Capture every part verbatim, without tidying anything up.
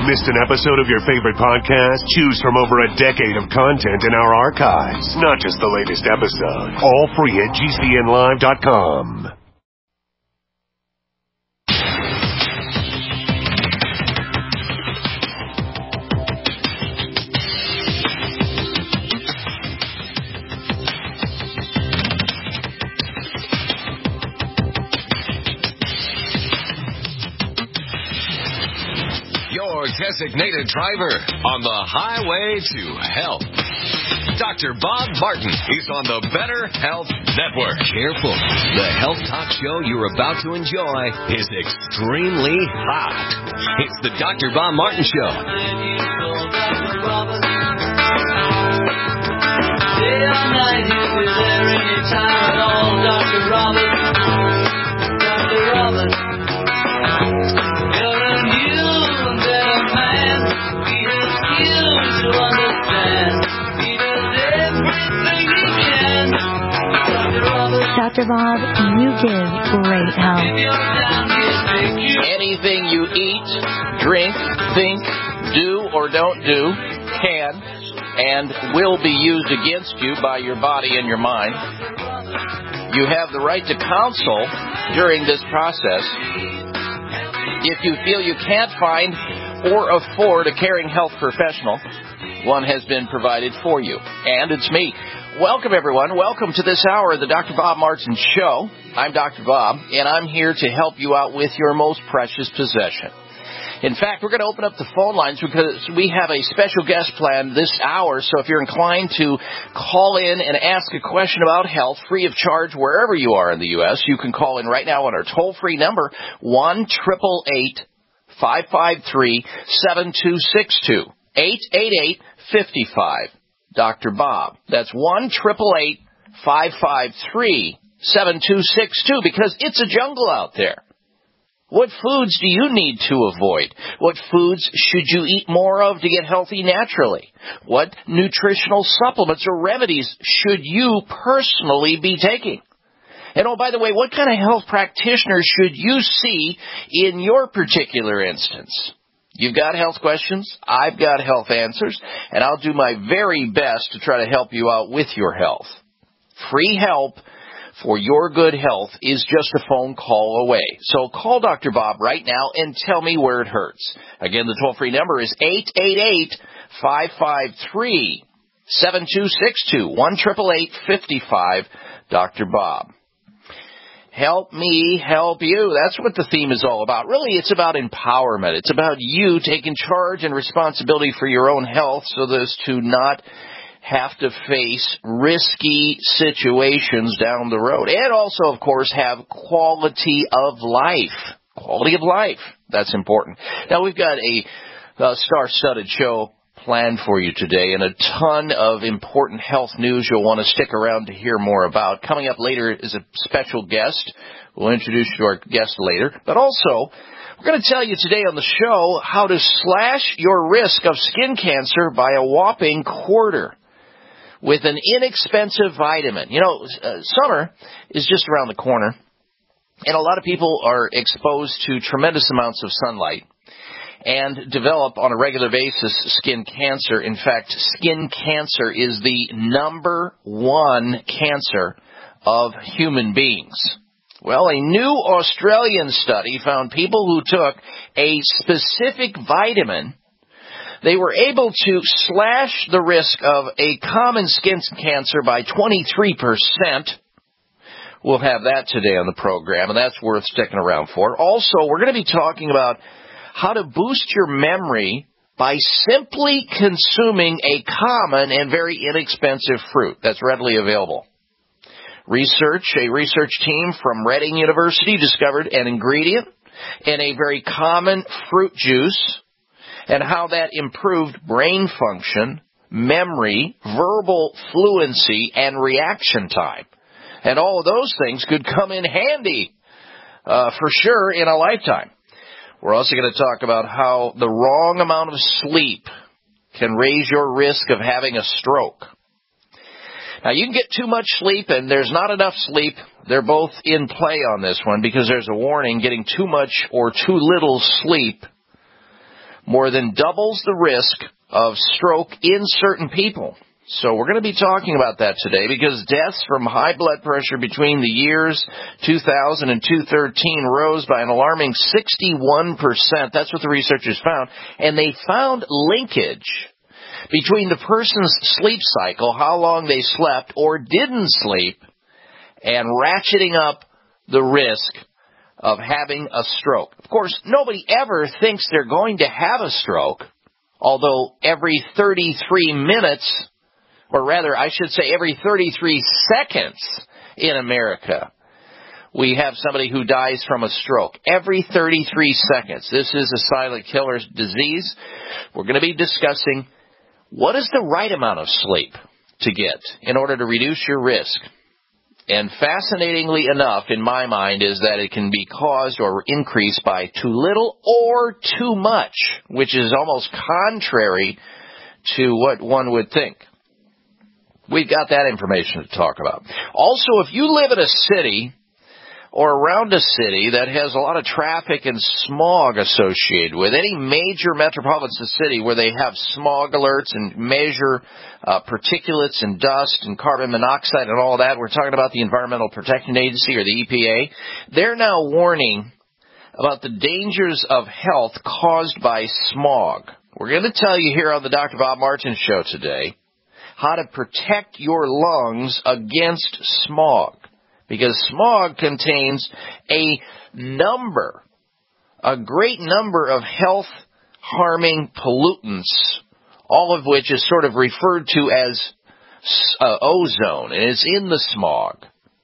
Missed an episode of your favorite podcast? Choose from over a decade of content in our archives, not just the latest episode. All free at G C N live dot com. Designated driver on the highway to health. Doctor Bob Martin is on the Better Health Network. Careful. The health talk show you're about to enjoy is extremely hot. It's the Doctor Bob Martin Show. Day or night, if you're there anytime at all, Doctor Robert. Doctor Robert. You're a new and better man. He has skills to understand. He does everything he can. Doctor Robert. Doctor Bob, you give great help. Anything you eat, drink, think, do, or don't do can and will be used against you by your body and your mind. You have the right to counsel during this process. If you feel you can't find or afford a caring health professional, one has been provided for you. And it's me. Welcome, everyone. Welcome to this hour of the Doctor Bob Martin Show. I'm Doctor Bob, and I'm here to help you out with your most precious possession. In fact, we're going to open up the phone lines because we have a special guest planned this hour. So if you're inclined to call in and ask a question about health free of charge wherever you are in the U S, you can call in right now on our toll-free number, one eight eight eight, five five three, seven two six two, eight eight eight, five five, Doctor Bob. That's one eight eight eight, five five three, seven two six two because it's a jungle out there. What foods do you need to avoid? What foods should you eat more of to get healthy naturally? What nutritional supplements or remedies should you personally be taking? And oh, by the way, what kind of health practitioner should you see in your particular instance? You've got health questions, I've got health answers, and I'll do my very best to try to help you out with your health. Free help for your good health is just a phone call away. So call Doctor Bob right now and tell me where it hurts. Again, the toll-free number is eight eight eight, five five three, seven two six two, one eight eight eight, five five, Doctor Bob. Help me help you. That's what the theme is all about. Really, it's about empowerment. It's about you taking charge and responsibility for your own health so as to not have to face risky situations down the road. And also, of course, have quality of life. Quality of life. That's important. Now, we've got a, a star-studded show planned for you today and a ton of important health news you'll want to stick around to hear more about. Coming up later is a special guest. We'll introduce you to our guest later. But also, we're going to tell you today on the show how to slash your risk of skin cancer by a whopping quarter with an inexpensive vitamin. You know, uh, summer is just around the corner, and a lot of people are exposed to tremendous amounts of sunlight and develop on a regular basis skin cancer. In fact, skin cancer is the number one cancer of human beings. Well, a new Australian study found people who took a specific vitamin, they were able to slash the risk of a common skin cancer by twenty-three percent. We'll have that today on the program, and that's worth sticking around for. Also, we're going to be talking about how to boost your memory by simply consuming a common and very inexpensive fruit that's readily available. Research, a research team from Reading University discovered an ingredient in a very common fruit juice and how that improved brain function, memory, verbal fluency, and reaction time. And all of those things could come in handy, uh, for sure, in a lifetime. We're also going to talk about how the wrong amount of sleep can raise your risk of having a stroke. Now, you can get too much sleep and there's not enough sleep. They're both in play on this one because there's a warning. Getting too much or too little sleep more than doubles the risk of stroke in certain people. So we're going to be talking about that today because deaths from high blood pressure between the years two thousand and two thousand thirteen rose by an alarming sixty-one percent. That's what the researchers found. And they found linkage between the person's sleep cycle, how long they slept or didn't sleep, and ratcheting up the risk of having a stroke. Of course, nobody ever thinks they're going to have a stroke, although every thirty-three minutes, or rather, I should say every thirty-three seconds in America, we have somebody who dies from a stroke. Every thirty-three seconds. This is a silent killer disease. We're going to be discussing what is the right amount of sleep to get in order to reduce your risk. And fascinatingly enough, in my mind, is that it can be caused or increased by too little or too much, which is almost contrary to what one would think. We've got that information to talk about. Also, if you live in a city or around a city that has a lot of traffic and smog associated with any major metropolitan city where they have smog alerts and measure uh, particulates and dust and carbon monoxide and all that, we're talking about the Environmental Protection Agency or the E P A, they're now warning about the dangers of health caused by smog. We're going to tell you here on the Doctor Bob Martin Show today how to protect your lungs against smog. Because smog contains a number, a great number of health-harming pollutants, all of which is sort of referred to as uh, ozone, and it's in the smog.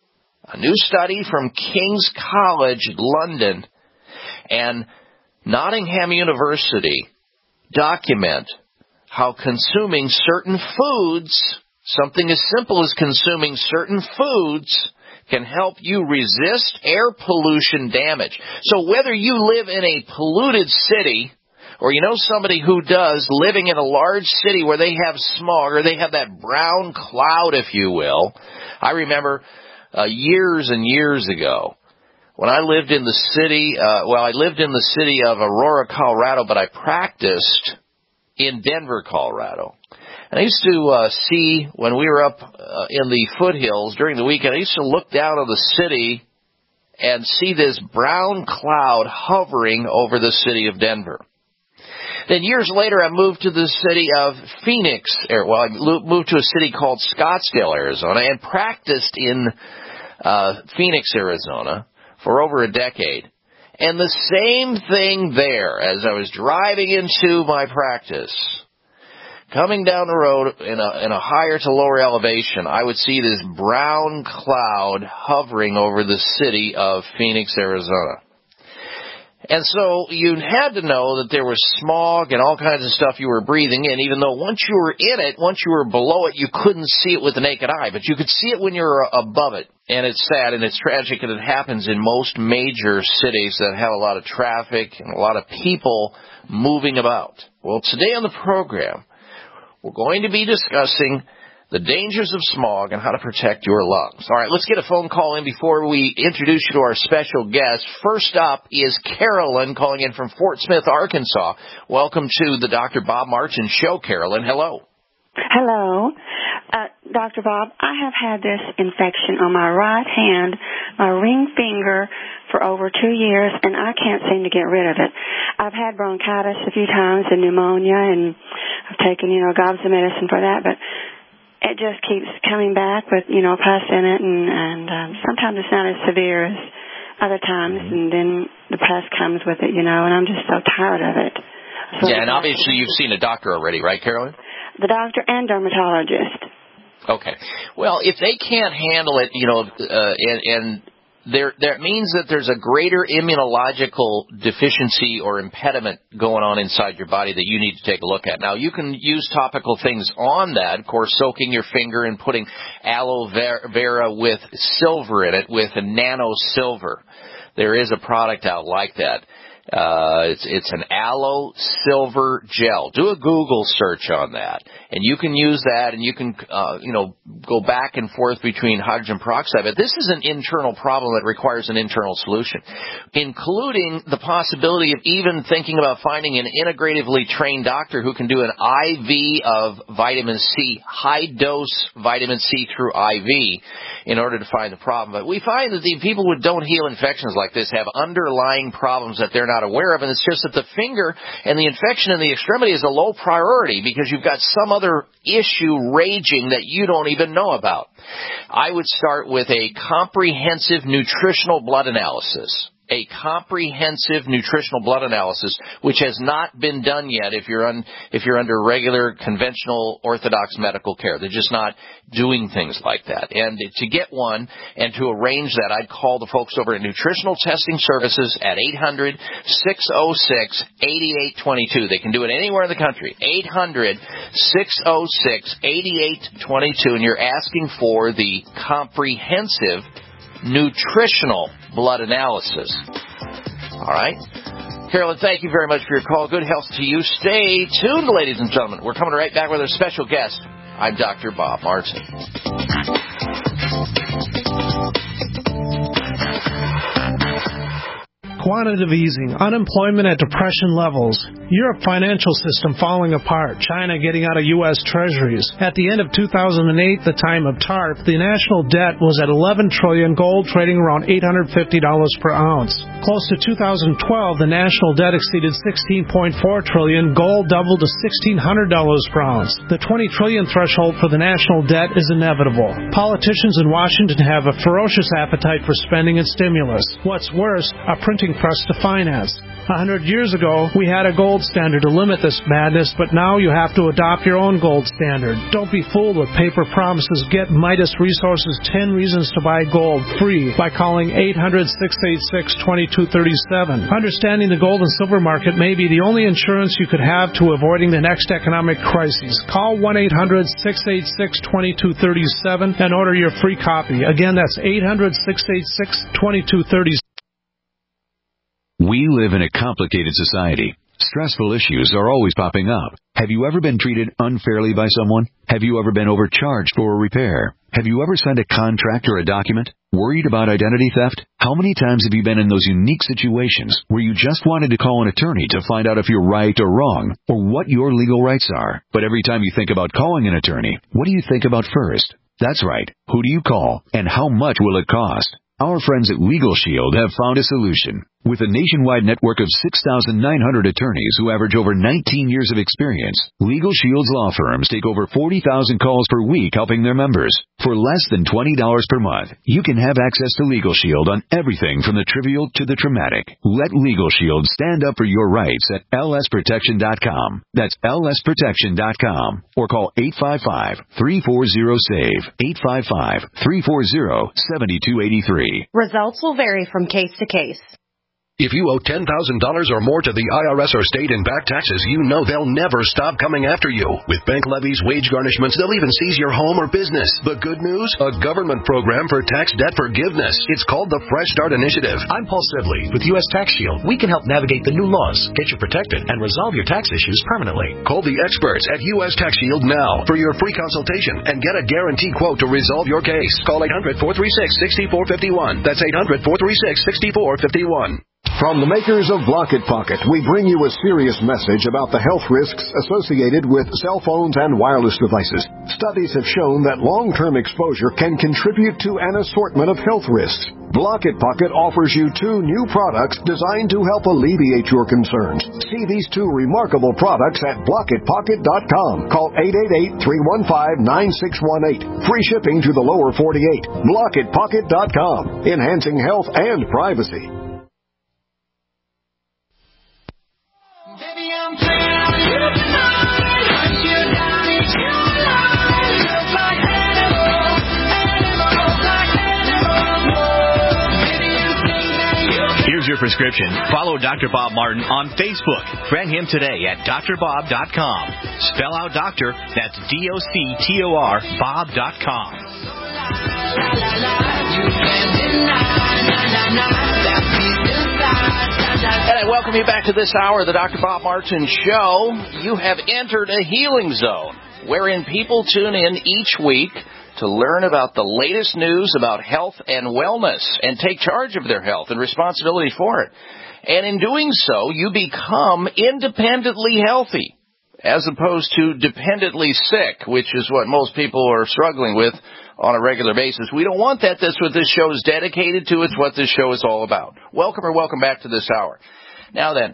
A new study from King's College London and Nottingham University document how consuming certain foods, something as simple as consuming certain foods, can help you resist air pollution damage. So whether you live in a polluted city or you know somebody who does, living in a large city where they have smog or they have that brown cloud, if you will. I remember uh, years and years ago when I lived in the city, uh, well, I lived in the city of Aurora, Colorado, but I practiced in Denver, Colorado. And I used to uh, see, when we were up uh, in the foothills during the weekend, I used to look down on the city and see this brown cloud hovering over the city of Denver. Then years later, I moved to the city of Phoenix, well, I moved to a city called Scottsdale, Arizona, and practiced in uh, Phoenix, Arizona for over a decade. And the same thing there, as I was driving into my practice, coming down the road in a, in a higher to lower elevation, I would see this brown cloud hovering over the city of Phoenix, Arizona. And so you had to know that there was smog and all kinds of stuff you were breathing in, even though once you were in it, once you were below it, you couldn't see it with the naked eye. But you could see it when you were above it. And it's sad and it's tragic, and it happens in most major cities that have a lot of traffic and a lot of people moving about. Well, today on the program, we're going to be discussing the dangers of smog and how to protect your lungs. All right, let's get a phone call in before we introduce you to our special guest. First up is Carolyn calling in from Fort Smith, Arkansas. Welcome to the Doctor Bob Martin Show, Carolyn. Hello. Hello. Uh, Doctor Bob, I have had this infection on my right hand, my ring finger, for over two years, and I can't seem to get rid of it. I've had bronchitis a few times and pneumonia, and I've taken, you know, gobs of medicine for that, but it just keeps coming back with, you know, pus in it, and, and um, sometimes it's not as severe as other times, and then the pus comes with it, you know, and I'm just so tired of it. So yeah, and obviously you've seen a doctor already, right, Carolyn? The doctor and dermatologist. Okay. Well, if they can't handle it, you know, uh, and, and there, that means that there's a greater immunological deficiency or impediment going on inside your body that you need to take a look at. Now, you can use topical things on that, of course, soaking your finger and putting aloe vera with silver in it, with a nano silver. There is a product out like that. Uh, it's, it's an aloe silver gel. Do a Google search on that, and you can use that, and you can, uh, you know, go back and forth between hydrogen peroxide. But this is an internal problem that requires an internal solution, including the possibility of even thinking about finding an integratively trained doctor who can do an I V of vitamin C, high-dose vitamin C through I V, in order to find the problem. But we find that the people who don't heal infections like this have underlying problems that they're not aware of, and it's just that the finger and the infection in the extremity is a low priority because you've got some other issue raging that you don't even know about. I would start with a comprehensive nutritional blood analysis. A comprehensive nutritional blood analysis, which has not been done yet if you're un, if you're under regular, conventional, orthodox medical care. They're just not doing things like that. And to get one and to arrange that, I'd call the folks over at Nutritional Testing Services at eight hundred, six oh six, eight eight two two. They can do it anywhere in the country. eight hundred, six oh six, eight eight two two. And you're asking for the comprehensive nutritional blood analysis. All right. Carolyn, thank you very much for your call. Good health to you. Stay tuned, ladies and gentlemen. We're coming right back with our special guest. I'm Doctor Bob Martin. Quantitative easing, unemployment at depression levels, Europe financial system falling apart, China getting out of U S treasuries. At the end of two thousand eight, the time of TARP, the national debt was at eleven trillion dollars, gold trading around eight hundred fifty dollars per ounce. Close to two thousand twelve, the national debt exceeded sixteen point four trillion dollars, gold doubled to sixteen hundred dollars per ounce. The twenty trillion dollars threshold for the national debt is inevitable. Politicians in Washington have a ferocious appetite for spending and stimulus. What's worse, a printing press to finance. A hundred years ago, we had a gold standard to limit this madness, but now you have to adopt your own gold standard. Don't be fooled with paper promises. Get Midas Resources ten Reasons to Buy Gold free by calling eight hundred, six eight six, two two three seven. Understanding the gold and silver market may be the only insurance you could have to avoiding the next economic crisis. Call one eight hundred, six eight six, two two three seven and order your free copy. Again, that's eight hundred, six eight six, two two three seven. We live in a complicated society. Stressful issues are always popping up. Have you ever been treated unfairly by someone? Have you ever been overcharged for a repair? Have you ever signed a contract or a document? Worried about identity theft? How many times have you been in those unique situations where you just wanted to call an attorney to find out if you're right or wrong, or what your legal rights are? But every time you think about calling an attorney, what do you think about first? That's right. Who do you call, and how much will it cost? Our friends at Legal Shield have found a solution. With a nationwide network of six thousand nine hundred attorneys who average over nineteen years of experience, Legal Shield's law firms take over forty thousand calls per week helping their members. For less than twenty dollars per month, you can have access to Legal Shield on everything from the trivial to the traumatic. Let Legal Shield stand up for your rights at L S protection dot com. That's L S protection dot com. Or call eight five five, three four zero, SAVE, eight five five, three four zero, seven two eight three. Results will vary from case to case. If you owe ten thousand dollars or more to the I R S or state in back taxes, you know they'll never stop coming after you. With bank levies, wage garnishments, they'll even seize your home or business. The good news? A government program for tax debt forgiveness. It's called the Fresh Start Initiative. I'm Paul Sibley with U S Tax Shield. We can help navigate the new laws, get you protected, and resolve your tax issues permanently. Call the experts at U S Tax Shield now for your free consultation and get a guaranteed quote to resolve your case. Call eight hundred, four three six, six four five one. That's eight hundred, four three six, six four five one. From the makers of Blocket Pocket, we bring you a serious message about the health risks associated with cell phones and wireless devices. Studies have shown that long-term exposure can contribute to an assortment of health risks. Blocket Pocket offers you two new products designed to help alleviate your concerns. See these two remarkable products at blocket pocket dot com. Call eight eight eight, three one five, nine six one eight. Free shipping to the lower forty-eight. blocket pocket dot com. Enhancing health and privacy. Here's your prescription. Follow Doctor Bob Martin on Facebook. Friend him today at D R bob dot com. Spell out doctor, that's D O C T O R, bob dot com. You can't deny, nah, nah, nah, that peace inside. And I welcome you back to this hour of the Doctor Bob Martin Show. You have entered a healing zone, wherein people tune in each week to learn about the latest news about health and wellness and take charge of their health and responsibility for it. And in doing so, you become independently healthy as opposed to dependently sick, which is what most people are struggling with on a regular basis. We don't want that. That's what this show is dedicated to. It's what this show is all about. Welcome or welcome back to this hour. Now then,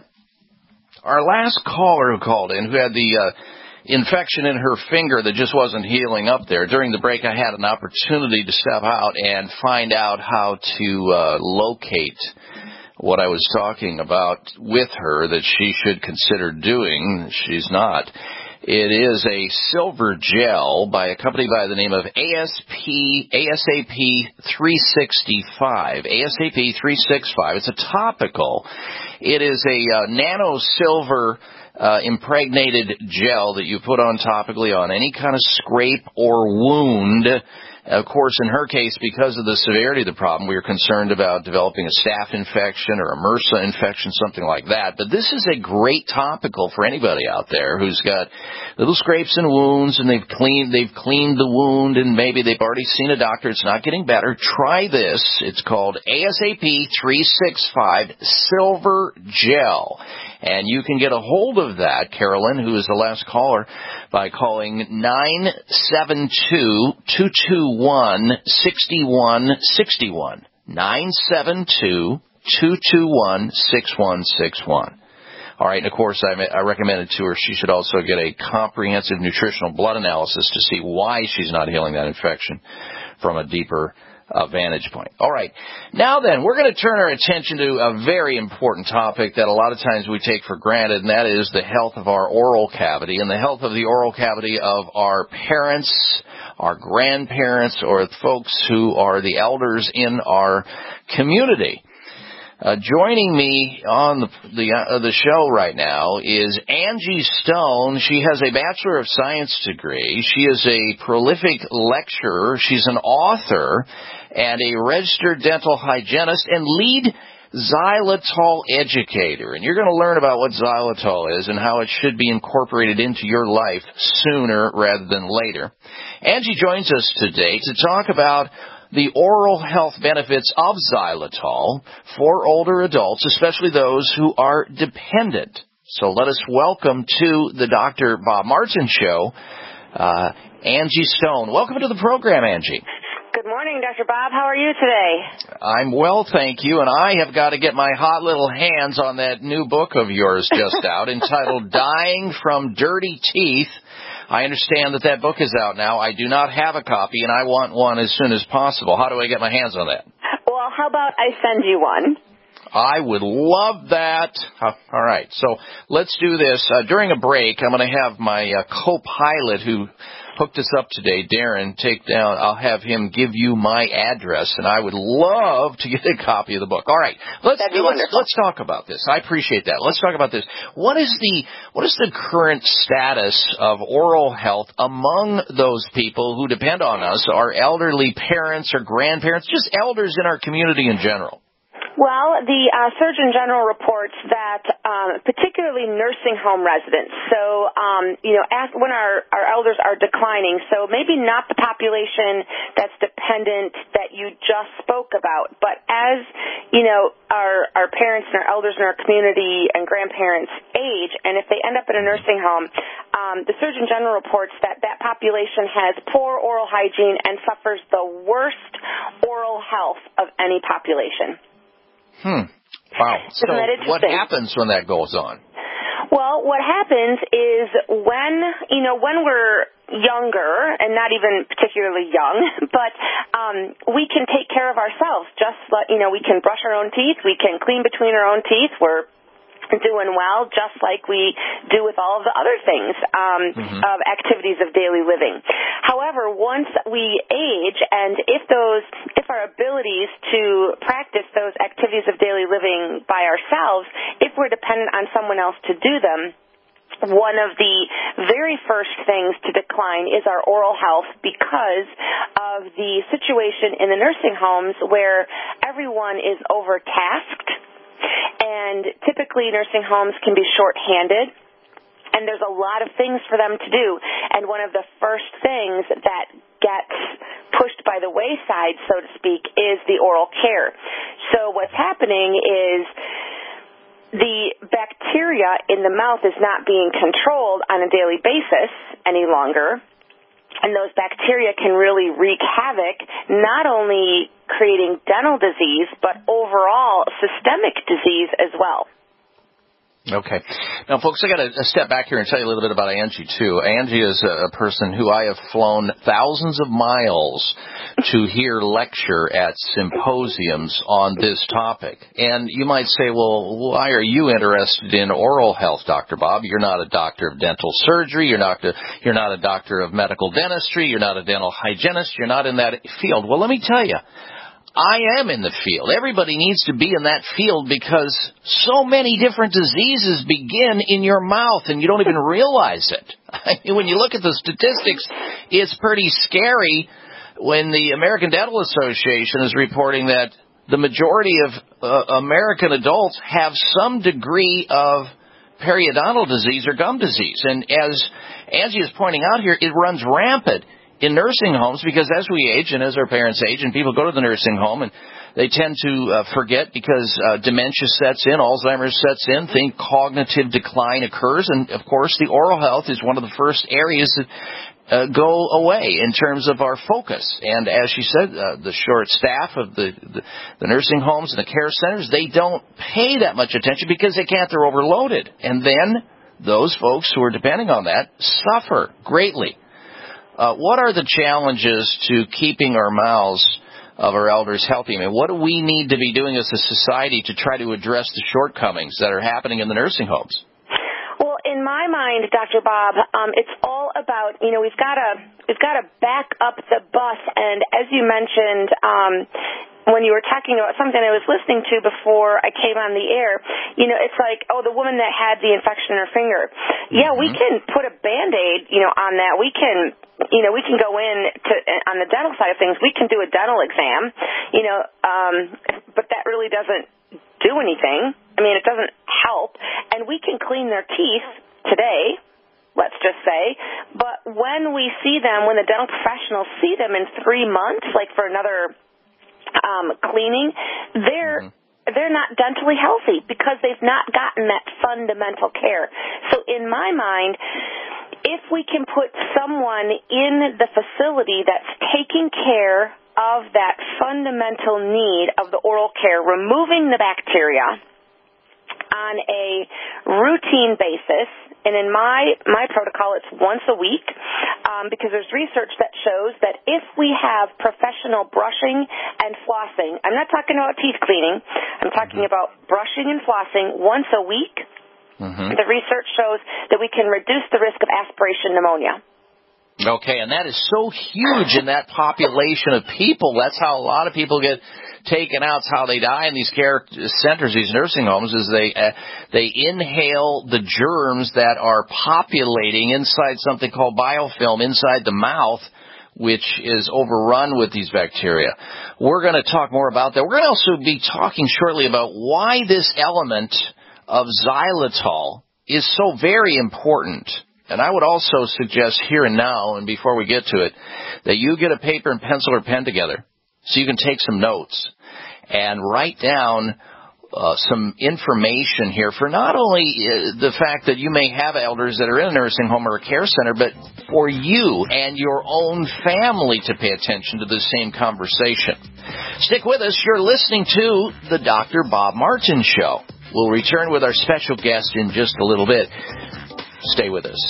our last caller who called in, who had the uh, infection in her finger that just wasn't healing up there, during the break I had an opportunity to step out and find out how to uh, locate what I was talking about with her that she should consider doing. She's not. It is a silver gel by a company by the name of A S P, A S A P three sixty-five. A S A P three sixty-five. It's a topical. It is a uh, nano silver uh, impregnated gel that you put on topically on any kind of scrape or wound. Of course, in her case, because of the severity of the problem, we were concerned about developing a staph infection or a MRSA infection, something like that. But this is a great topical for anybody out there who's got little scrapes and wounds, and they've cleaned they've cleaned the wound, and maybe they've already seen a doctor. It's not getting better. Try this. It's called A S A P three sixty-five Silver Gel. And you can get a hold of that, Carolyn, who is the last caller, by calling nine seven two, two two one, six one six one. nine seven two, two two one, six one six one. All right, and of course, I, I recommended to her she should also get a comprehensive nutritional blood analysis to see why she's not healing that infection from a deeper Uh, vantage point. All right. Now then, we're going to turn our attention to a very important topic that a lot of times we take for granted, and that is the health of our oral cavity and the health of the oral cavity of our parents, our grandparents, or folks who are the elders in our community. Uh, joining me on the the, uh, the show right now is Angie Stone. She has a Bachelor of Science degree. She is a prolific lecturer. She's an author and a registered dental hygienist and lead xylitol educator. And you're going to learn about what xylitol is and how it should be incorporated into your life sooner rather than later. Angie joins us today to talk about the oral health benefits of xylitol for older adults, especially those who are dependent. So let us welcome to the Doctor Bob Martin Show, uh, Angie Stone. Welcome to the program, Angie. Good morning, Doctor Bob. How are you today? I'm well, thank you, and I have got to get my hot little hands on that new book of yours just out entitled Dying from Dirty Teeth. I understand that that book is out now. I do not have a copy, and I want one as soon as possible. How do I get my hands on that? Well, how about I send you one? I would love that. All right, so let's do this. Uh, during a break, I'm going to have my uh, co-pilot who hooked us up today, Darren, take down, I'll have him give you my address, and I would love to get a copy of the book. All right, let's, let's, let's talk about this. I appreciate that. Let's talk about this. What is the, what is the current status of oral health among those people who depend on us, our elderly parents or grandparents, just elders in our community in general? Well, the uh, Surgeon General reports that um, particularly nursing home residents, so, um, you know, as, when our, our elders are declining, so maybe not the population that's dependent that you just spoke about, but as, you know, our, our parents and our elders in our community and grandparents age, and if they end up in a nursing home, um, the Surgeon General reports that that population has poor oral hygiene and suffers the worst oral health of any population. Hmm. Wow. So what happens when that goes on? Well, what happens is when, you know, when we're younger, and not even particularly young, but um, we can take care of ourselves. Just like, you know, we can brush our own teeth, we can clean between our own teeth, we're doing well, just like we do with all of the other things um, mm-hmm. of activities of daily living. However, once we age, and if those, if our abilities to practice those activities of daily living by ourselves, if we're dependent on someone else to do them, one of the very first things to decline is our oral health because of the situation in the nursing homes where everyone is overtasked. and typically nursing homes can be short-handed, and there's a lot of things for them to do. And one of the first things that gets pushed by the wayside, so to speak, is the oral care. So what's happening is the bacteria in the mouth is not being controlled on a daily basis any longer, and those bacteria can really wreak havoc, not only creating dental disease, but overall systemic disease as well. Okay. Now, folks, I got to step back here and tell you a little bit about Angie, too. Angie is a person who I have flown thousands of miles to hear lecture at symposiums on this topic. And you might say, well, why are you interested in oral health, Doctor Bob? You're not a doctor of dental surgery. You're not a, you're not a doctor of medical dentistry. You're not a dental hygienist. You're not in that field. Well, let me tell you. I am in the field. Everybody needs to be in that field because so many different diseases begin in your mouth and you don't even realize it. I mean, when you look at the statistics, it's pretty scary when the American Dental Association is reporting that the majority of uh, American adults have some degree of periodontal disease or gum disease. And as Angie is pointing out here, it runs rampant in nursing homes, because as we age and as our parents age and people go to the nursing home and they tend to uh, forget because uh, dementia sets in, Alzheimer's sets in, think cognitive decline occurs, and of course the oral health is one of the first areas that uh, go away in terms of our focus. And as she said, uh, the short staff of the, the, the nursing homes and the care centers, they don't pay that much attention because they can't, they're overloaded. And then those folks who are depending on that suffer greatly. Uh, what are the challenges to keeping our mouths of our elders healthy? I mean, what do we need to be doing as a society to try to address the shortcomings that are happening in the nursing homes? Well, in my mind, Doctor Bob, um, it's all about, you know, we've got to we've got to back up the bus. And as you mentioned, um, when you were talking about something I was listening to before I came on the air, you know, it's like, oh, the woman that had the infection in her finger. Yeah, we can put a Band-Aid, you know, on that. We can, you know, we can go in to, on the dental side of things, we can do a dental exam, you know, um, but that really doesn't do anything. I mean, it doesn't help. And we can clean their teeth today, let's just say, but when we see them, when the dental professionals see them in three months, like for another Um, cleaning, they're mm-hmm. they're not dentally healthy because they've not gotten that fundamental care. So in my mind, if we can put someone in the facility that's taking care of that fundamental need of the oral care, removing the bacteria on a routine basis, and in my, my protocol, it's once a week, um, because there's research that shows that if we have professional brushing and flossing, I'm not talking about teeth cleaning, I'm talking mm-hmm. about brushing and flossing once a week, mm-hmm. the research shows that we can reduce the risk of aspiration pneumonia. Okay, and that is so huge in that population of people. That's how a lot of people get taken out. It's how they die in these care centers, these nursing homes, is they uh, they inhale the germs that are populating inside something called biofilm inside the mouth, which is overrun with these bacteria. We're going to talk more about that. We're going to also be talking shortly about why this element of xylitol is so very important. And I would also suggest here and now, and before we get to it, that you get a paper and pencil or pen together so you can take some notes and write down uh, some information here for not only uh, the fact that you may have elders that are in a nursing home or a care center, but for you and your own family to pay attention to the same conversation. Stick with us. You're listening to the Doctor Bob Martin Show. We'll return with our special guest in just a little bit. Stay with us.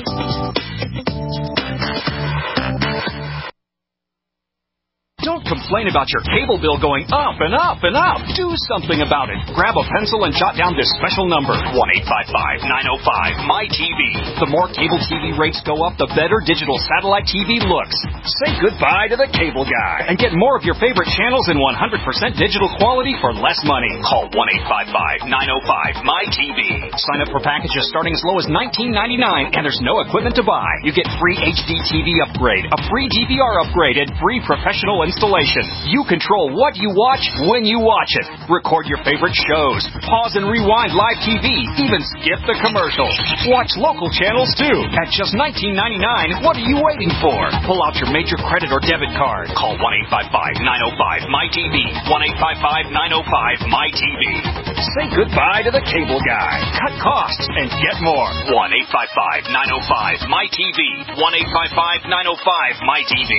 Don't complain complain about your cable bill going up and up and up. Do something about it. Grab a pencil and jot down this special number, one eight five five, nine oh five, M Y T V. The more cable T V rates go up, the better digital satellite T V looks. Say goodbye to the cable guy and get more of your favorite channels in one hundred percent digital quality for less money. Call one eight five five, nine oh five, M Y T V. Sign up for packages starting as low as nineteen ninety-nine, and there's no equipment to buy. You get free H D T V upgrade, a free D V R upgrade, and free professional installation. You control what you watch when you watch it. Record your favorite shows. Pause and rewind live T V. Even skip the commercials. Watch local channels too. At just nineteen ninety-nine, what are you waiting for? Pull out your major credit or debit card. Call one eight five five, nine oh five, M Y T V. one eight five five, nine oh five, M Y T V. Say goodbye to the cable guy. Cut costs and get more. one eight five five, nine oh five, M Y T V. one eight five five, nine oh five, M Y T V.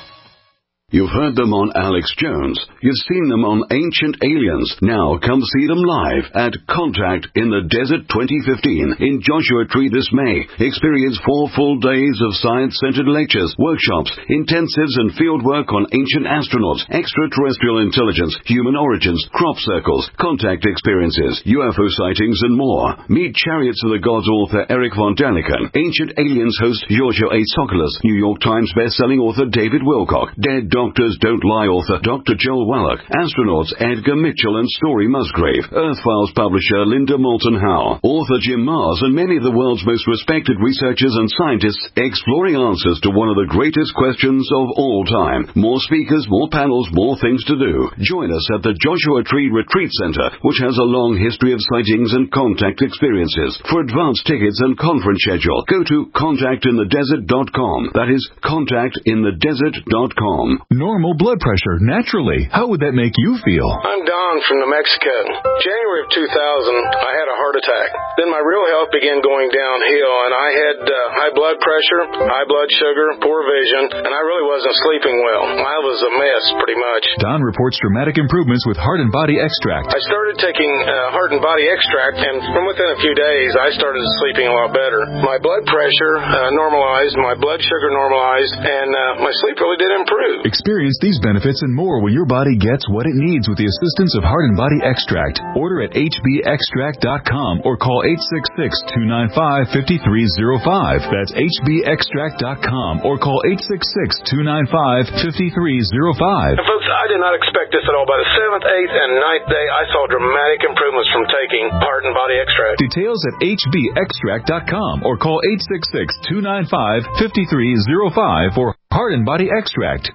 You've heard them on Alex Jones. You've seen them on Ancient Aliens. Now come see them live at Contact in the Desert twenty fifteen in Joshua Tree this May. Experience four full days of science-centered lectures, workshops, intensives, and field work on ancient astronauts, extraterrestrial intelligence, human origins, crop circles, contact experiences, U F O sightings, and more. Meet Chariots of the Gods author Eric von Daniken, Ancient Aliens host Giorgio A. Tsoukalos, New York Times best-selling author David Wilcock, Dead Doctors Don't Lie author Doctor Joel Wallach, astronauts Edgar Mitchell and Story Musgrave, Earth Files publisher Linda Moulton Howe, author Jim Mars, and many of the world's most respected researchers and scientists exploring answers to one of the greatest questions of all time. More speakers, more panels, more things to do. Join us at the Joshua Tree Retreat Center, which has a long history of sightings and contact experiences. For advance tickets and conference schedule, go to contact in the desert dot com. That is contact in the desert dot com. Normal blood pressure, naturally. How would that make you feel? I'm Don from New Mexico. January of two thousand, I had a heart attack. Then my real health began going downhill, and I had uh, high blood pressure, high blood sugar, poor vision, and I really wasn't sleeping well. I was a mess, pretty much. Don reports dramatic improvements with Heart and Body Extract. I started taking uh, Heart and Body Extract, and from within a few days, I started sleeping a lot better. My blood pressure uh, normalized, my blood sugar normalized, and uh, my sleep really did improve. Experience these benefits and more when your body gets what it needs with the assistance of Heart and Body Extract. Order at H B extract dot com or call eight six six, two nine five, five three zero five. That's H B extract dot com or call eight six six, two nine five, five three zero five. And folks, I did not expect this at all. By the seventh, eighth, and ninth day, I saw dramatic improvements from taking Heart and Body Extract. Details at H B extract dot com or call eight six six, two nine five, five three zero five for Heart and Body Extract.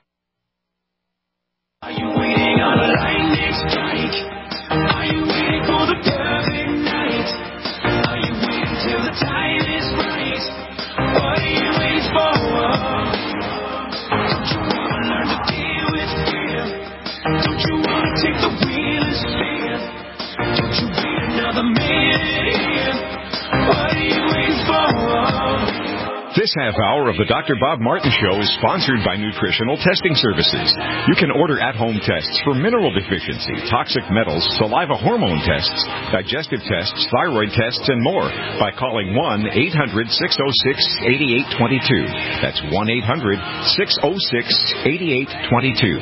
Are you waiting on a lightning strike? Are you waiting for the perfect night? Are you waiting till the time is right? What are you waiting for? Don't you want to learn to deal with fear? Don't you want to take the wheel and steer? Don't you wait another minute here? What are you waiting for? This half hour of the Doctor Bob Martin Show is sponsored by Nutritional Testing Services. You can order at-home tests for mineral deficiency, toxic metals, saliva hormone tests, digestive tests, thyroid tests, and more by calling one eight hundred, six oh six, eight eight two two. That's one eight hundred, six oh six, eight eight two two.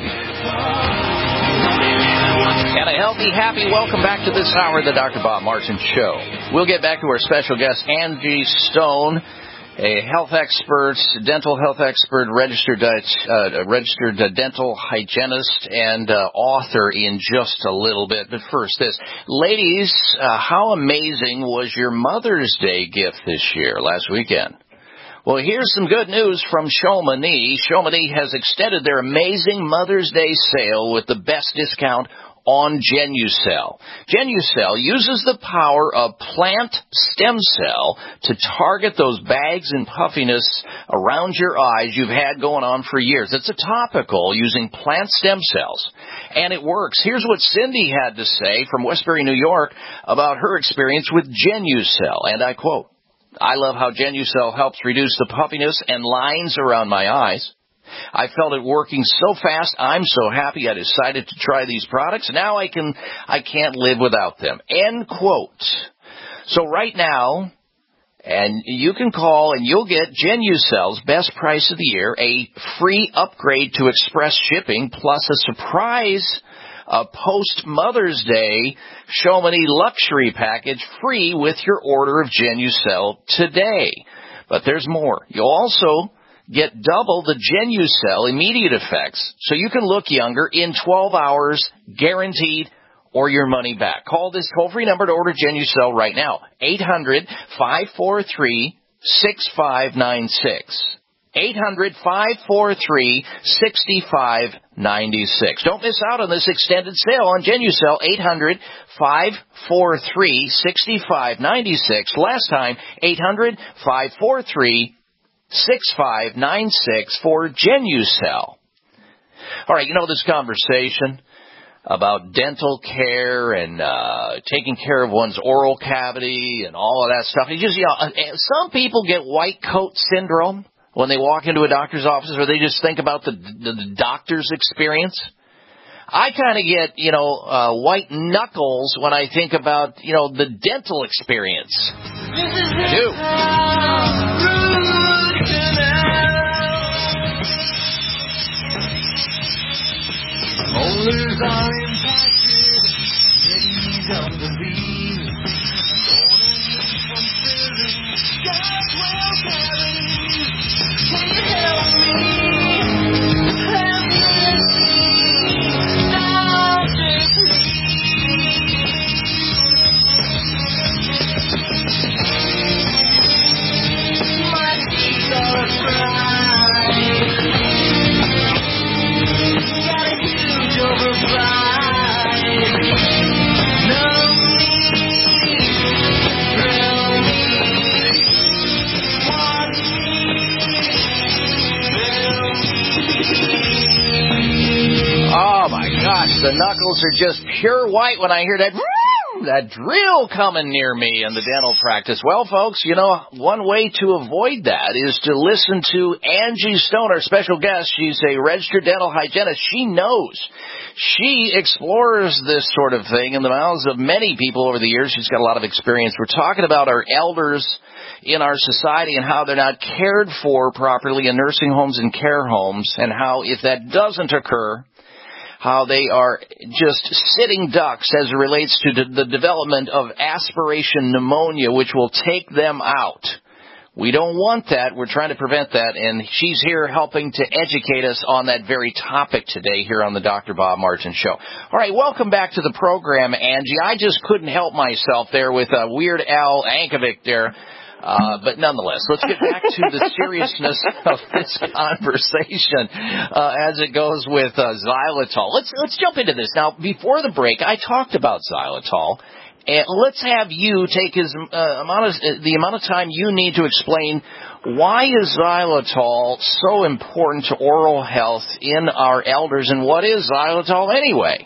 And a healthy, happy welcome back to this hour of the Doctor Bob Martin Show. We'll get back to our special guest, Angie Stone, a health expert, dental health expert, registered uh, registered dental hygienist, and uh, author in just a little bit. But first, this. Ladies, uh, how amazing was your Mother's Day gift this year, last weekend? Well, here's some good news from Chamonix. Chamonix has extended their amazing Mother's Day sale with the best discount on Genucel. Genucel uses the power of plant stem cell to target those bags and puffiness around your eyes you've had going on for years. It's a topical using plant stem cells, and it works. Here's what Cindy had to say from Westbury, New York, about her experience with Genucel, and I quote, "I love how Genucel helps reduce the puffiness and lines around my eyes. I felt it working so fast. I'm so happy I decided to try these products. Now I can, I can't live without them." End quote. So right now, And you can call and you'll get Genucel's best price of the year, a free upgrade to express shipping, plus a surprise uh, post-Mother's Day Chamonix luxury package free with your order of Genucel today. But there's more. You'll also get double the Genucel immediate effects, so you can look younger in twelve hours, guaranteed, or your money back. Call this toll-free number to order Genucel right now, eight hundred, five four three, six five nine six. eight hundred, five four three, six five nine six. Don't miss out on this extended sale on Genucel, eight hundred, five four three, six five nine six. Last time, eight hundred, five four three, six five nine six for Genucel. All right, you know this conversation about dental care and uh taking care of one's oral cavity and all of that stuff. You just, you know, some people get white coat syndrome when they walk into a doctor's office, or they just think about the the, the doctor's experience. I kind of get, you know, uh, white knuckles when I think about, you know, the dental experience. I do. Owners are impacted, cities of disease. Born from children, God will carry. Can you help me? Have mercy. Doctor, please. My teeth are fried. Oh my gosh, the knuckles are just pure white when I hear that that drill coming near me in the dental practice. Well, folks, you know, one way to avoid that is to listen to Angie Stone, our special guest. She's a registered dental hygienist. She knows. She explores this sort of thing in the mouths of many people over the years. She's got a lot of experience. We're talking about our elders in our society and how they're not cared for properly in nursing homes and care homes, and how if that doesn't occur, how they are just sitting ducks as it relates to the development of aspiration pneumonia, which will take them out. We don't want that. We're trying to prevent that, and she's here helping to educate us on that very topic today here on the Doctor Bob Martin Show. All right, welcome back to the program, Angie. I just couldn't help myself there with uh, Weird Al Yankovic there. Uh, but nonetheless, let's get back to the seriousness of this conversation uh, as it goes with uh, xylitol. Let's let's jump into this. Now, before the break, I talked about xylitol, and let's have you take as, uh, amount of, uh, the amount of time you need to explain why is xylitol so important to oral health in our elders, and what is xylitol anyway?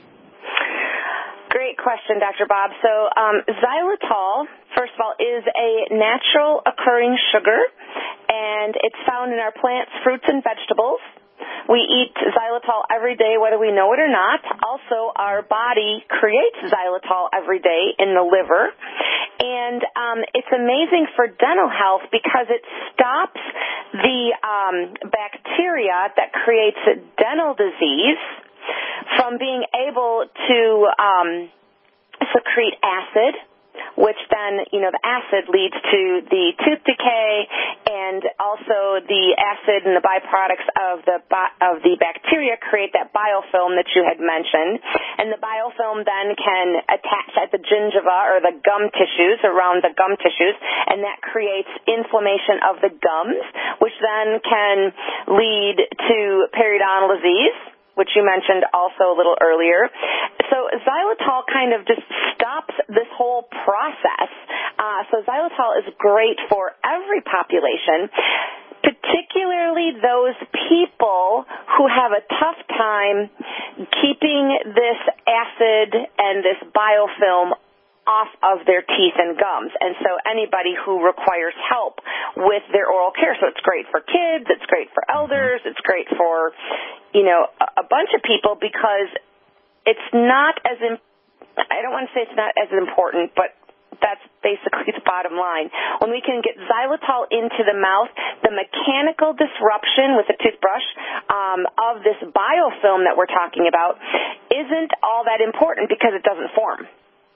Great question, Doctor Bob. So um, xylitol, first of all, is a natural occurring sugar, and it's found in our plants, fruits, and vegetables. We eat xylitol every day, whether we know it or not. Also, our body creates xylitol every day in the liver. And um, it's amazing for dental health because it stops the um, bacteria that creates dental disease from being able to um, secrete acid, which then, you know, the acid leads to the tooth decay, and also the acid and the byproducts of the of the bacteria create that biofilm that you had mentioned, and the biofilm then can attach at the gingiva or the gum tissues, around the gum tissues, and that creates inflammation of the gums, which then can lead to periodontal disease, which you mentioned also a little earlier. So xylitol kind of just stops this whole process. Uh, so xylitol is great for every population, particularly those people who have a tough time keeping this acid and this biofilm off of their teeth and gums, and so anybody who requires help with their oral care. So it's great for kids, it's great for elders, it's great for, you know, a bunch of people, because it's not as, in, I don't want to say it's not as important, but That's basically the bottom line. When we can get xylitol into the mouth, the mechanical disruption with the toothbrush um, of this biofilm that we're talking about isn't all that important because it doesn't form.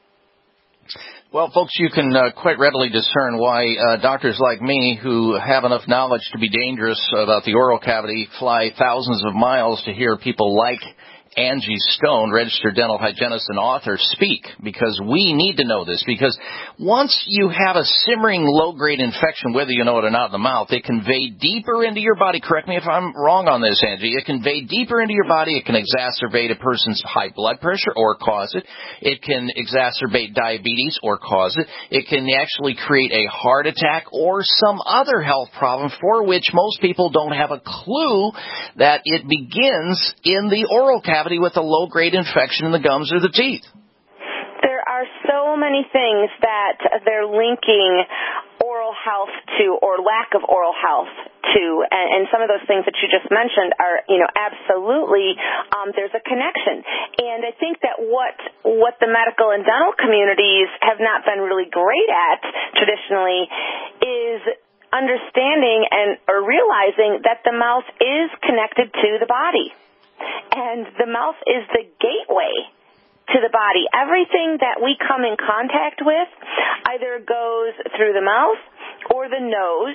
Well, folks, you can uh, quite readily discern why uh, doctors like me who have enough knowledge to be dangerous about the oral cavity fly thousands of miles to hear people like Angie Stone, registered dental hygienist and author, speak, because we need to know this. Because once you have a simmering low-grade infection, whether you know it or not in the mouth, it can invade deeper into your body. Correct me if I'm wrong on this, Angie. It can invade deeper into your body. It can exacerbate a person's high blood pressure or cause it. It can exacerbate diabetes or cause it. It can actually create a heart attack or some other health problem for which most people don't have a clue that it begins in the oral cavity with a low-grade infection in the gums or the teeth. There are so many things that they're linking oral health to, or lack of oral health to, and, and some of those things that you just mentioned are, you know, absolutely, um, there's a connection. And I think that what what the medical and dental communities have not been really great at traditionally is understanding and or realizing that the mouth is connected to the body. And the mouth is the gateway to the body. Everything that we come in contact with either goes through the mouth or the nose.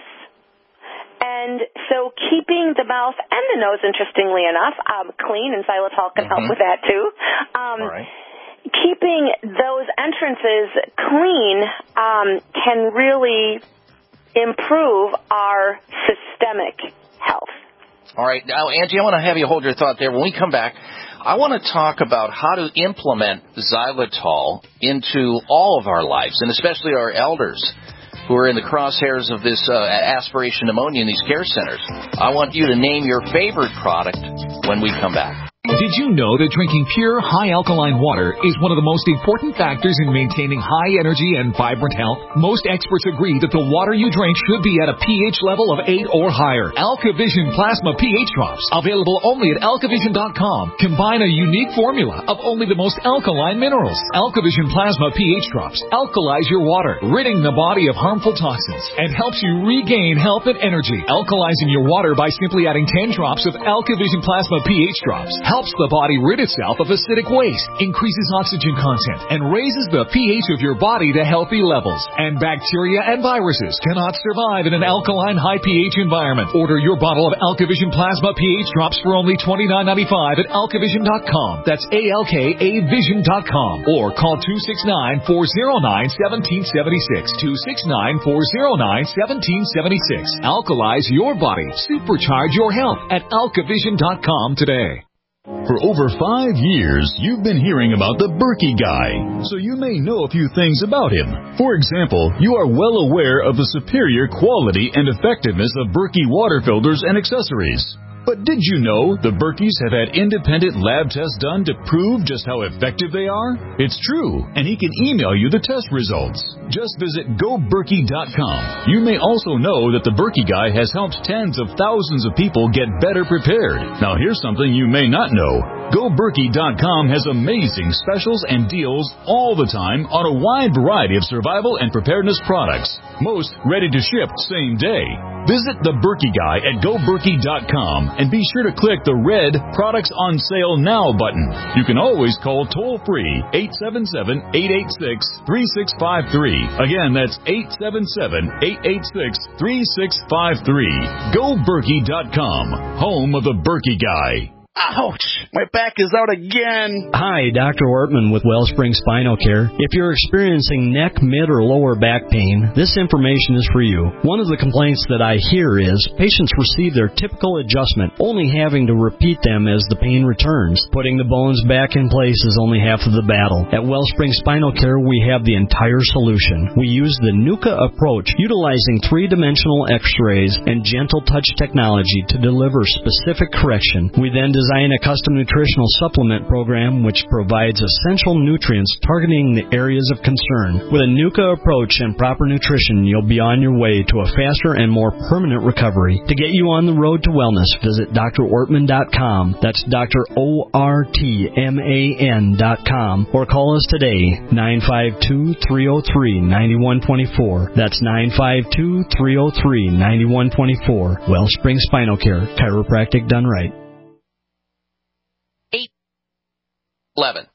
And so keeping the mouth and the nose, interestingly enough, um, clean, and xylitol can mm-hmm. help with that too. Um, All right. Keeping those entrances clean um, can really improve our systemic health. All right. Now, Angie, I want to have you hold your thought there. When we come back, I want to talk about how to implement xylitol into all of our lives, and especially our elders who are in the crosshairs of this uh, aspiration pneumonia in these care centers. I want you to name your favorite product when we come back. Did you know that drinking pure, high-alkaline water is one of the most important factors in maintaining high energy and vibrant health? Most experts agree that the water you drink should be at a pH level of eight or higher. AlkaVision Plasma pH Drops, available only at alkavision dot com, combine a unique formula of only the most alkaline minerals. AlkaVision Plasma pH Drops alkalize your water, ridding the body of harmful toxins, and helps you regain health and energy. Alkalizing your water by simply adding ten drops of AlkaVision Plasma pH Drops helps the body rid itself of acidic waste, increases oxygen content, and raises the pH of your body to healthy levels. And bacteria and viruses cannot survive in an alkaline high pH environment. Order your bottle of AlkaVision Plasma pH Drops for only twenty-nine ninety-five at alkavision dot com. That's A L K A vision dot com. Or call two six nine, four oh nine, one seven seven six. two six nine, four oh nine, one seven seven six. Alkalize your body. Supercharge your health at alkavision dot com today. For over five years, you've been hearing about the Berkey Guy, so you may know a few things about him. For example, you are well aware of the superior quality and effectiveness of Berkey water filters and accessories. But did you know the Berkeys have had independent lab tests done to prove just how effective they are? It's true, and he can email you the test results. Just visit go berkey dot com. You may also know that the Berkey Guy has helped tens of thousands of people get better prepared. Now here's something you may not know. go berkey dot com has amazing specials and deals all the time on a wide variety of survival and preparedness products. Most ready to ship same day. Visit the Berkey Guy at go berkey dot com and be sure to click the red Products on Sale Now button. You can always call toll-free eight seven seven, eight eight six, three six five three. Again, that's eight seven seven, eight eight six, three six five three. go berkey dot com, home of the Berkey Guy. Ouch! My back is out again. Hi, Doctor Ortman with Wellspring Spinal Care. If you're experiencing neck, mid, or lower back pain, this information is for you. One of the complaints that I hear is patients receive their typical adjustment, only having to repeat them as the pain returns. Putting the bones back in place is only half of the battle. At Wellspring Spinal Care, we have the entire solution. We use the NUCA approach, utilizing three-dimensional x-rays and gentle touch technology to deliver specific correction. We then design design a custom nutritional supplement program which provides essential nutrients targeting the areas of concern. With a NUCA approach and proper nutrition, you'll be on your way to a faster and more permanent recovery. To get you on the road to wellness, visit D R Ortman dot com. That's Doctor O R T M A N dot com. Or call us today, nine five two, three oh three, nine one two four. That's nine five two, three oh three, nine one two four. Wellspring Spinal Care, chiropractic done right. eight eleven.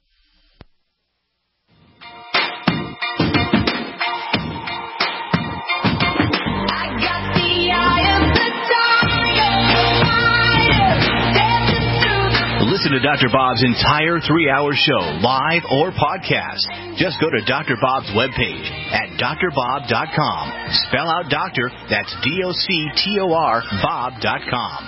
Listen to Doctor Bob's entire three-hour show, live or podcast. Just go to Doctor Bob's webpage at D R Bob dot com. Spell out doctor, that's D O C T O R, Bob dot com.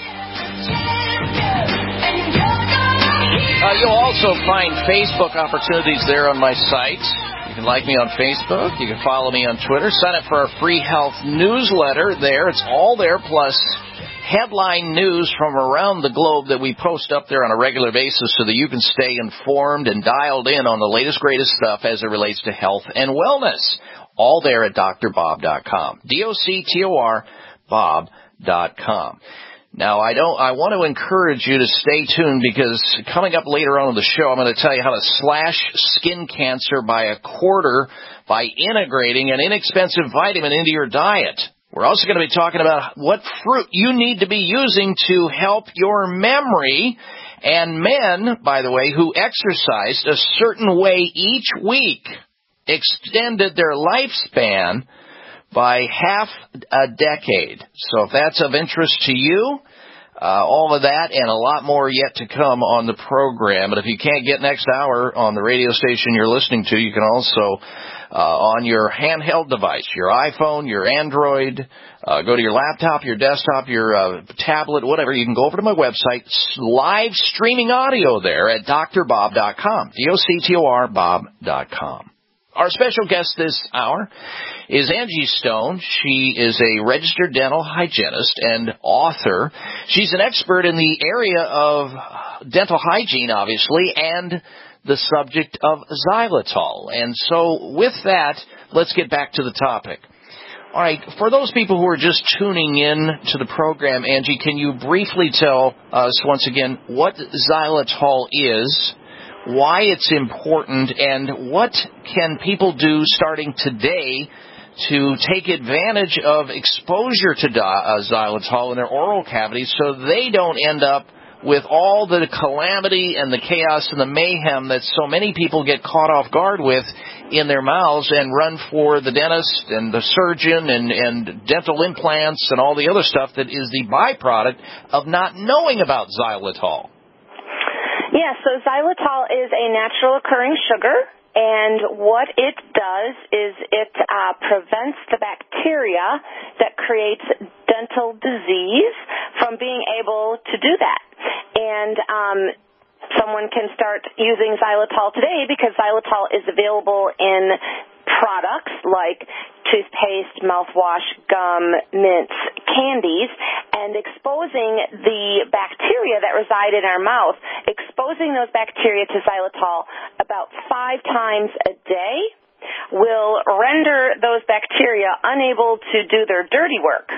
Uh, you'll also find Facebook opportunities there on my site. You can like me on Facebook. You can follow me on Twitter. Sign up for our free health newsletter there. It's all there, plus headline news from around the globe that we post up there on a regular basis so that you can stay informed and dialed in on the latest, greatest stuff as it relates to health and wellness. All there at D R Bob dot com. D O C T O R, Bob dot com. Now, I don't. I want to encourage you to stay tuned because coming up later on in the show, I'm going to tell you how to slash skin cancer by a quarter by integrating an inexpensive vitamin into your diet. We're also going to be talking about what fruit you need to be using to help your memory. And men, by the way, who exercised a certain way each week extended their lifespan by half a decade. So if that's of interest to you, uh, all of that and a lot more yet to come on the program. But if you can't get next hour on the radio station you're listening to, you can also Uh, on your handheld device, your iPhone, your Android, uh, go to your laptop, your desktop, your uh, tablet, whatever. You can go over to my website, live streaming audio there at D R Bob dot com, D O C T O R, Bob dot com. Our special guest this hour is Angie Stone. She is a registered dental hygienist and author. She's an expert in the area of dental hygiene, obviously, and the subject of xylitol. And so with that, let's get back to the topic. All right, for those people who are just tuning in to the program, Angie, can you briefly tell us once again what xylitol is, why it's important, and what can people do starting today to take advantage of exposure to uh, xylitol in their oral cavities so they don't end up with all the calamity and the chaos and the mayhem that so many people get caught off guard with in their mouths and run for the dentist and the surgeon and, and dental implants and all the other stuff that is the byproduct of not knowing about xylitol. Yeah, so xylitol is a natural occurring sugar. And what it does is it uh, prevents the bacteria that creates dental disease from being able to do that. And um, someone can start using xylitol today because xylitol is available in products like toothpaste, mouthwash, gum, mints, candies, and exposing the bacteria that reside in our mouth, exposing those bacteria to xylitol about five times a day will render those bacteria unable to do their dirty work.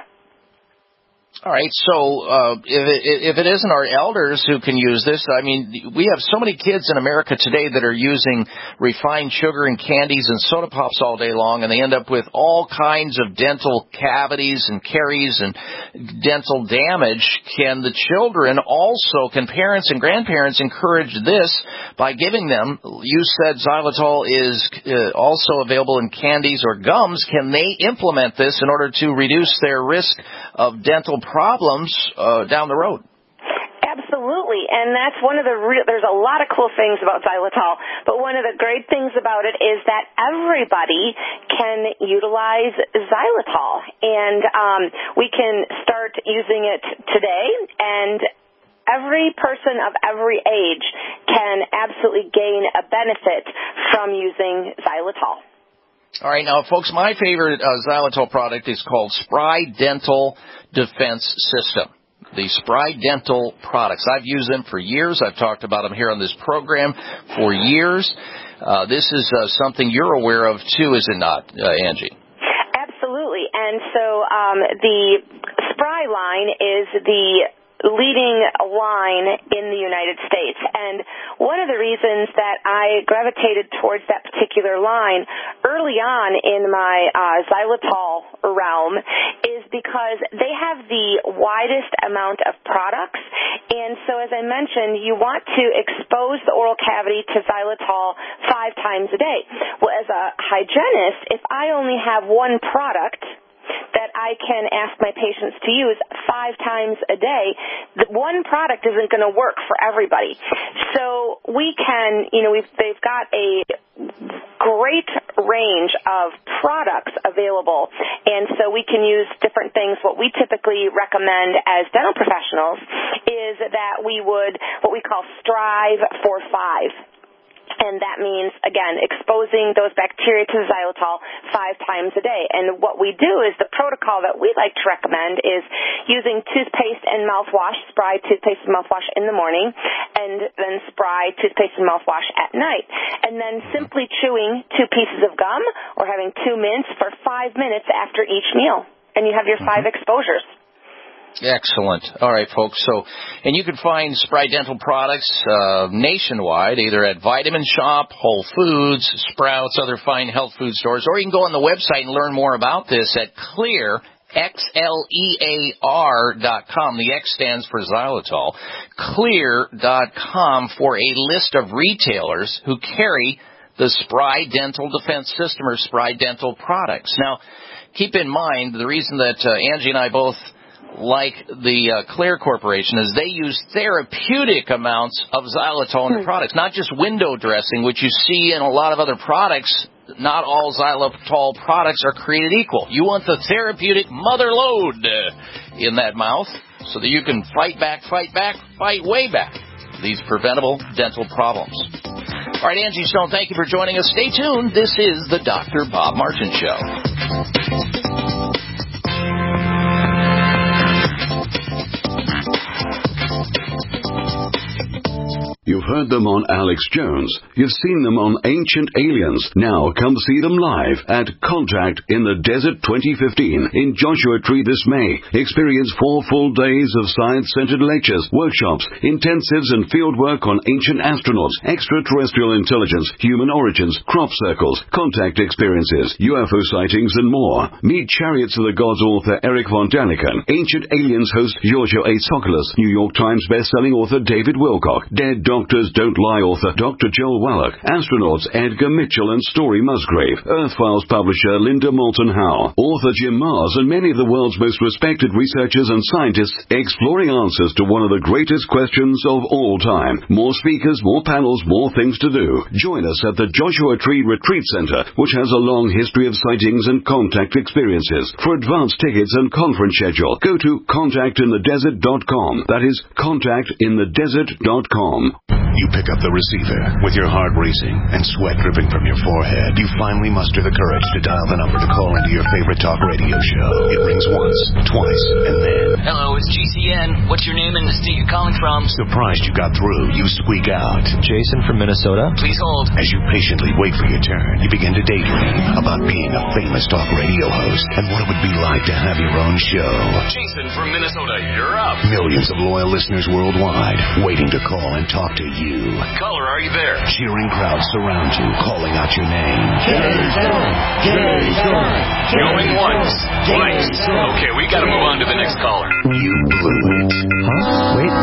All right, so uh, if, it, if it isn't our elders who can use this, I mean, we have so many kids in America today that are using refined sugar and candies and soda pops all day long, and they end up with all kinds of dental cavities and caries and dental damage. Can the children also, can parents and grandparents encourage this by giving them, you said xylitol is uh, also available in candies or gums, can they implement this in order to reduce their risk of dental problems uh, down the road? Absolutely, and that's one of the real, there's a lot of cool things about xylitol, but one of the great things about it is that everybody can utilize xylitol, and um, we can start using it today, and every person of every age can absolutely gain a benefit from using xylitol. All right, now, folks, my favorite uh, xylitol product is called Spry Dental Defense System. the Spry Dental products. I've used them for years. I've talked about them here on this program for years. Uh, this is uh, something you're aware of, too, is it not, uh, Angie? Absolutely. And so um, the Spry line is the leading line in the United States. And one of the reasons that I gravitated towards that particular line early on in my uh, xylitol realm is because they have the widest amount of products. And so, as I mentioned, you want to expose the oral cavity to xylitol five times a day. Well, as a hygienist, if I only have one product that I can ask my patients to use five times a day, the one product isn't going to work for everybody. So we can, you know, we've, they've got a great range of products available, and so we can use different things. What we typically recommend as dental professionals is that we would, what we call strive for five. And that means, again, exposing those bacteria to xylitol five times a day. And what we do is the protocol that we like to recommend is using toothpaste and mouthwash, Spry toothpaste and mouthwash in the morning, and then Spry toothpaste and mouthwash at night. And then simply chewing two pieces of gum or having two mints for five minutes after each meal. And you have your five exposures. Excellent. All right, folks. So, and you can find Spry Dental products uh, nationwide, either at Vitamin Shop, Whole Foods, Sprouts, other fine health food stores, or you can go on the website and learn more about this at Xlear, X L E A R dot com. The X stands for xylitol. Xlear dot com for a list of retailers who carry the Spry Dental Defense System or Spry Dental products. Now, keep in mind, the reason that uh, Angie and I both like the uh, Xlear Corporation is they use therapeutic amounts of xylitol in their products, not just window dressing, which you see in a lot of other products. Not all xylitol products are created equal. You want the therapeutic mother load uh, in that mouth so that you can fight back, fight back, fight way back these preventable dental problems. All right, Angie Stone, thank you for joining us. Stay tuned. This is the Doctor Bob Martin Show. You've heard them on Alex Jones. You've seen them on Ancient Aliens. Now come see them live at Contact in the Desert twenty fifteen in Joshua Tree this May. Experience four full days of science-centered lectures, workshops, intensives, and fieldwork on ancient astronauts, extraterrestrial intelligence, human origins, crop circles, contact experiences, U F O sightings, and more. Meet Chariots of the Gods author Eric von Daniken, Ancient Aliens host Giorgio A. Tsoukalos, New York Times best-selling author David Wilcock, Dead Doctors Don't Lie author Doctor Joel Wallach, astronauts Edgar Mitchell and Story Musgrave, Earth Files publisher Linda Moulton Howe, author Jim Mars, and many of the world's most respected researchers and scientists exploring answers to one of the greatest questions of all time. More speakers, more panels, more things to do. Join us at the Joshua Tree Retreat Center, which has a long history of sightings and contact experiences. For advance tickets and conference schedule, go to contact in the desert dot com. That is contact in the desert dot com. You pick up the receiver with your heart racing and sweat dripping from your forehead. You finally muster the courage to dial the number to call into your favorite talk radio show. It rings once, twice, and then... Hello, it's G C N. What's your name and the state you're calling from? Surprised you got through, you squeak out. Jason from Minnesota. Please hold. As you patiently wait for your turn, you begin to daydream about being a famous talk radio host and what it would be like to have your own show. Jason from Minnesota, you're up. Millions of loyal listeners worldwide waiting to call and talk to you. Caller, are you there? Cheering crowds surround you, calling out your name. Jason! Jason! Going once, twice. Okay, we gotta move on to the next caller. You blew it. Huh? Wait,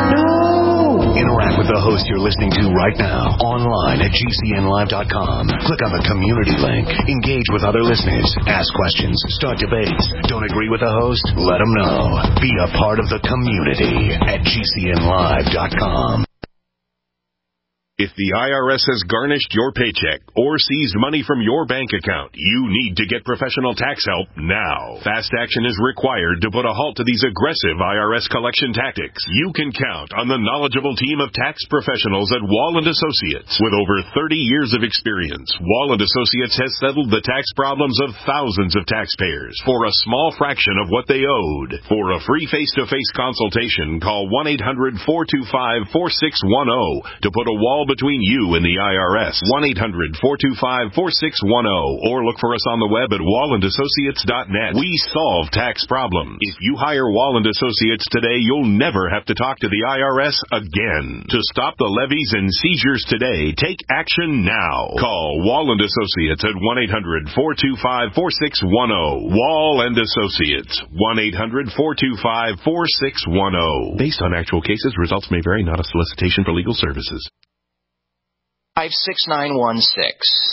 no! Interact with the host you're listening to right now, online at G C N live dot com. Click on the community link. Engage with other listeners. Ask questions. Start debates. Don't agree with the host? Let them know. Be a part of the community at G C N live dot com. If the I R S has garnished your paycheck or seized money from your bank account, you need to get professional tax help now. Fast action is required to put a halt to these aggressive I R S collection tactics. You can count on the knowledgeable team of tax professionals at Wall and Associates. With over thirty years of experience, Wall and Associates has settled the tax problems of thousands of taxpayers for a small fraction of what they owed. For a free face-to-face consultation, call one eight hundred, four two five, four six one zero to put a wall between you and the I R S. one eight hundred, four two five, four six one zero or look for us on the web at wall and associates dot net. We solve tax problems. If you hire Wall and Associates today, you'll never have to talk to the I R S again. To stop the levies and seizures today, take action now. Call Wall and Associates at one eight hundred, four two five, four six one zero. Wall and Associates, one eight hundred, four two five, four six one zero. Based on actual cases, results may vary, not a solicitation for legal services. five six nine one six.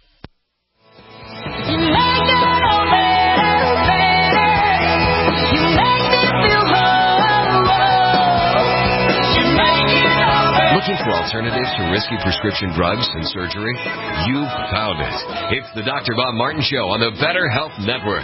Looking for alternatives to risky prescription drugs and surgery? You've found it. It's the Doctor Bob Martin Show on the Better Health Network.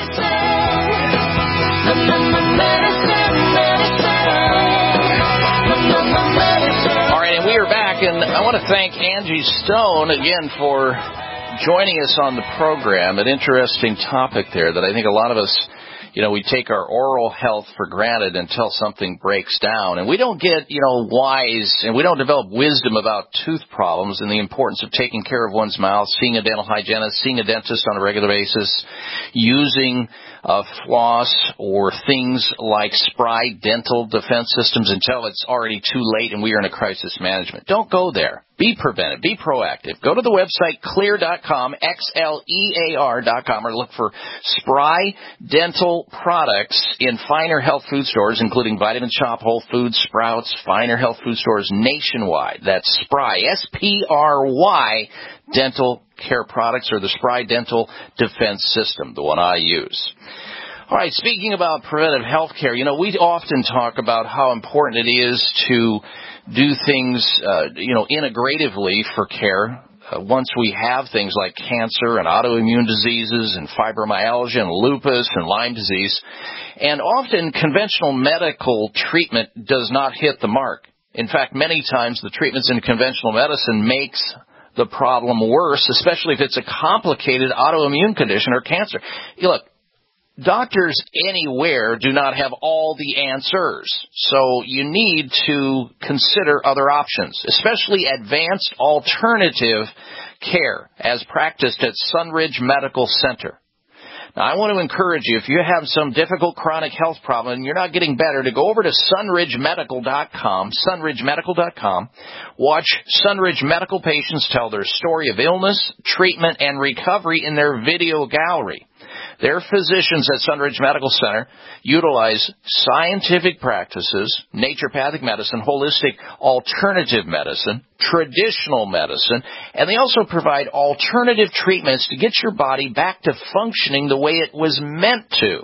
All right, and we are back, and I want to thank Angie Stone again for joining us on the program. An interesting topic there that I think a lot of us, you know, we take our oral health for granted until something breaks down. And we don't get, you know, wise, and we don't develop wisdom about tooth problems and the importance of taking care of one's mouth, seeing a dental hygienist, seeing a dentist on a regular basis, using uh, floss or things like Spry dental defense systems until it's already too late and we are in a crisis management. Don't go there. Be preventive. Be proactive. Go to the website clear dot com, X L E A R dot com, or look for Spry dental products in Finer Health food stores, including Vitamin Shoppe, Whole Foods, Sprouts, Finer Health food stores nationwide. That's Spry, S P R Y, dental care products, or the Spry dental defense system, the one I use. All right, speaking about preventive health care, you know, we often talk about how important it is to do things, uh, you know, integratively for care. Uh, once we have things like cancer and autoimmune diseases and fibromyalgia and lupus and Lyme disease, and often conventional medical treatment does not hit the mark. In fact, many times the treatments in conventional medicine makes the problem worse, especially if it's a complicated autoimmune condition or cancer. You look, doctors anywhere do not have all the answers, so you need to consider other options, especially advanced alternative care as practiced at Sunridge Medical Center. Now, I want to encourage you, if you have some difficult chronic health problem and you're not getting better, to go over to sunridge medical dot com, sunridge medical dot com. Watch Sunridge Medical patients tell their story of illness, treatment, and recovery in their video gallery. Their physicians at Sunridge Medical Center utilize scientific practices, naturopathic medicine, holistic alternative medicine, traditional medicine, and they also provide alternative treatments to get your body back to functioning the way it was meant to.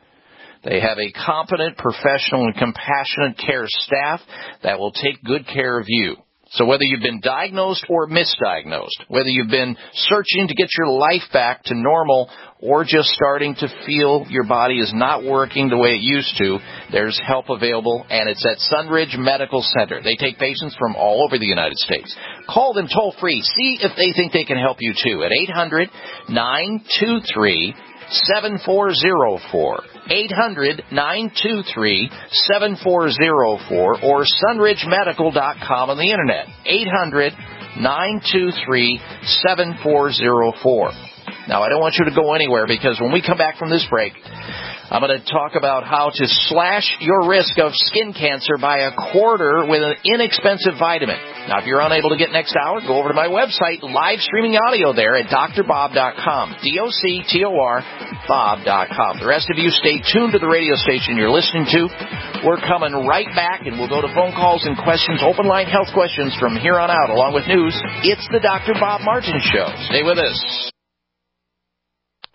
They have a competent, professional, and compassionate care staff that will take good care of you. So whether you've been diagnosed or misdiagnosed, whether you've been searching to get your life back to normal or just starting to feel your body is not working the way it used to, there's help available, and it's at Sunridge Medical Center. They take patients from all over the United States. Call them toll-free. See if they think they can help you, too, at eight hundred, nine two three, seven four zero four. eight hundred, nine two three, seven four zero four or sunridge medical dot com on the internet. eight hundred, nine two three, seven four zero four. Now, I don't want you to go anywhere, because when we come back from this break, I'm going to talk about how to slash your risk of skin cancer by a quarter with an inexpensive vitamin. Now, if you're unable to get next hour, go over to my website, live streaming audio there at D R bob dot com, D O C T O R, Bob dot com. The rest of you, stay tuned to the radio station you're listening to. We're coming right back, and we'll go to phone calls and questions, open line health questions from here on out, along with news. It's the Doctor Bob Martin Show. Stay with us.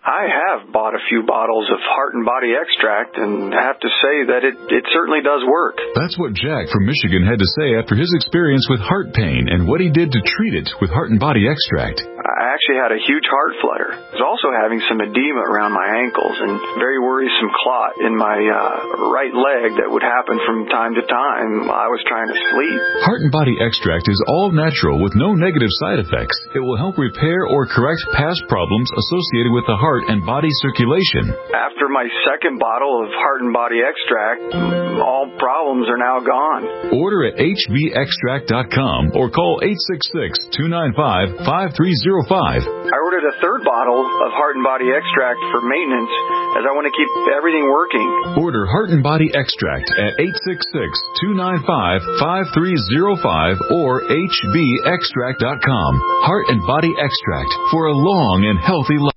I have bought a few bottles of Heart and Body Extract and have to say that it, it certainly does work. That's what Jack from Michigan had to say after his experience with heart pain and what he did to treat it with Heart and Body Extract. I actually had a huge heart flutter. I was also having some edema around my ankles and very worrisome clot in my uh, right leg that would happen from time to time while I was trying to sleep. Heart and Body Extract is all natural with no negative side effects. It will help repair or correct past problems associated with the heart and body circulation. After my second bottle of Heart and Body Extract, all problems are now gone. Order at H B extract dot com or call eight six six, two nine five, five three zero five. I ordered a third bottle of Heart and Body Extract for maintenance as I want to keep everything working. Order Heart and Body Extract at eight six six, two nine five, five three zero five or H B extract dot com. Heart and Body Extract for a long and healthy life.